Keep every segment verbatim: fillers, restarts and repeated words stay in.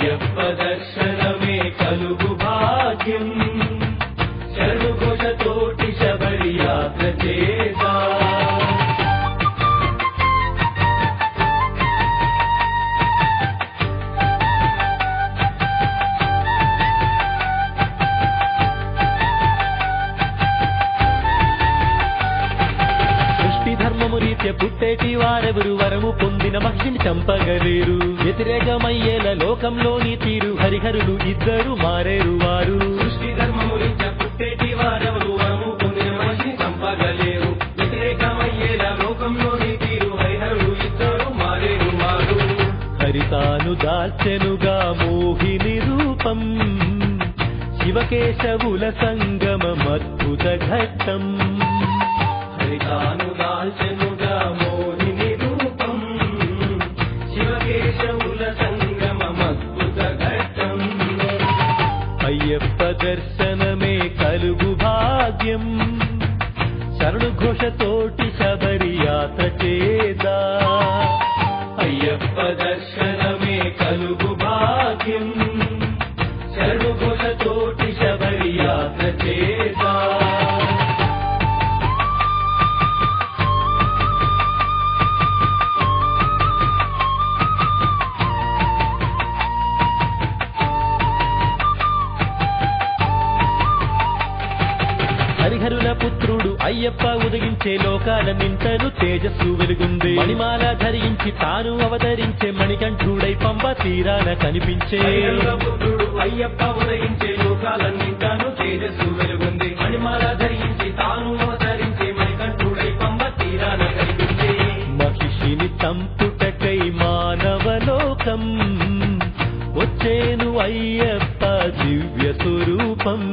అయ్యప్ప దర్శనమే కలుగు భాగ్యం శరణుఘోషతోటి శబరి యాత్ర చేదా పుట్టేటి వారెవరు వరము పొందిన మహిళని చంపగలేరు వ్యతిరేకమయ్యేల లోకంలోని తీరు హరిహరులు ఇద్దరు మారేరు వారు సృష్టి ధర్మము రీత్యా పుట్టేటి వారెవరు వరము పొందిన మహిళని చంపగలేరు వ్యతిరేకమయ్యేల లోకంలోని తీరు హరిహరులు ఇద్దరు మారేరు వారు హరితాను దాల్చెనుగా మోహిని రూపం శివకేశవుల సంగమం అద్భుత ఘట్టం హరితాను దాల్చెనుగా మోహిని రూపం శివకేశవుల సంగమం అద్భుత ఘట్టం అయ్యప్ప దర్శనమే కలుగు భాగ్యం శరణుఘోషతోటి శబరి యాత్ర చేదా అయ్యప్ప దర్శనమే కలుగు భాగ్యం శరణుఘోషతోటి శబరి యాత్ర చేదా హరిహరుల పుత్రుడు అయ్యప్ప ఉదయించే లోకాల నింటను తేజస్సు వెలుగుంది మణిమాల ధరించి తాను అవతరించే మణికంఠుడై పంబ తీరాన కనిపించే పుత్రుడు అయ్యప్ప ఉదయించే లోకాల నింటను తేజస్సు వెలుగుంది మణిమాల ధరించి తాను అవతరించే మణికంఠుడై పంబ తీరాన కనిపించే మహిషిని చంపుటకై మానవలోకం వచ్చేను అయ్యప్ప దివ్య స్వరూపం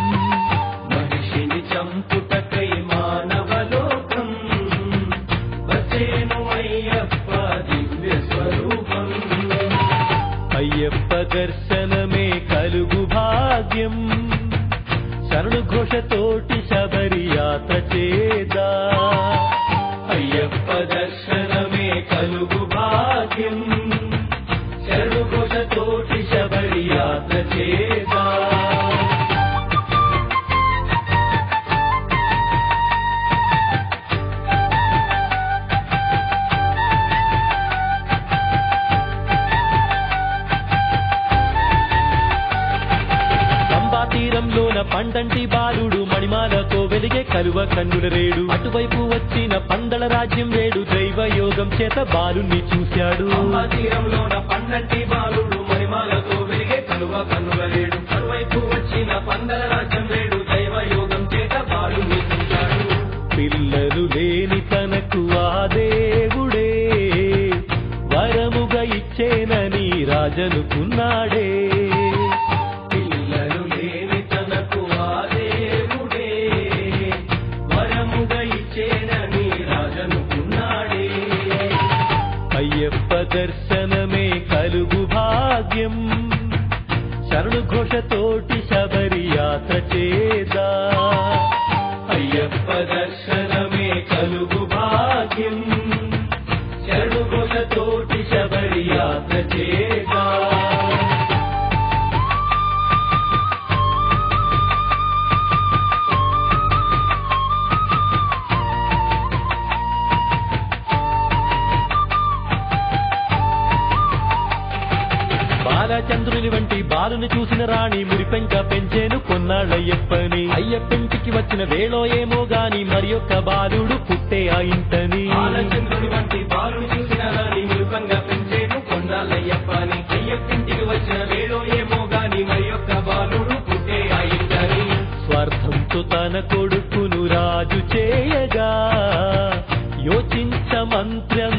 చంపుటకై మానవలోకం వచ్చేను అయ్యప్ప దివ్య స్వరూపం అయ్యప్ప దర్శనమే కలుగు భాగ్యం శరణుఘోషతోటి శబరి యాత్ర చేదా అయ్యప్ప దర్శనమే కలుగు భాగ్యం శరణుఘోషతోటి శబరి యాత్ర చేదా తీరంలోన పండంటి బాలుడు మణిమాలతో వెలిగే కలువ కన్నుల రేడు అటువైపు వచ్చిన పందల రాజ్యం రేడు దైవ యోగం చేత బాలుని చూశాడు తీరంలోన పండంటి బాలుడు మణిమాలతో వెలిగే కలువ కన్నుల రేడు అటువైపు వచ్చిన పందల రాజ్యం రేడు దైవ యోగం చేత బాలుని చూశాడు పిల్లలు లేని తనకు ఆ దేవుడే వరముగా ఇచ్చేనని రాజనుకున్నాడే అయ్యప్ప దర్శనమే కలుగు భాగ్యం శరణుఘోషతోటి శబరి యాత్ర చేదా అయ్యప్ప దర్శనమే కలుగు భాగ్యం శరణుఘోషతోటి శబరి యాత్ర చేదా బాలచంద్రుని వంటి బాలుని చూసిన రాణి మురిపెంక పెంచేను కొన్నాళ్ళయ్యప్పని అయ్యప్పింటికి వచ్చిన వేళో ఏమో గాని మరి యొక్క బాలుడు పుట్టే ఆ ఇంటని బాలచంద్రుని వంటి బాలుని చూసిన రాణి మురిపెంక పెంచేను కొన్నాళ్ళయ్యప్పని అయ్యప్పింటికి వచ్చిన వేళో ఏమో గాని మరి యొక్క బాలుడు పుట్టే ఆ ఇంటని స్వార్థంతో తన కొడుకును రాజు చేయగా యోచించ మంత్రం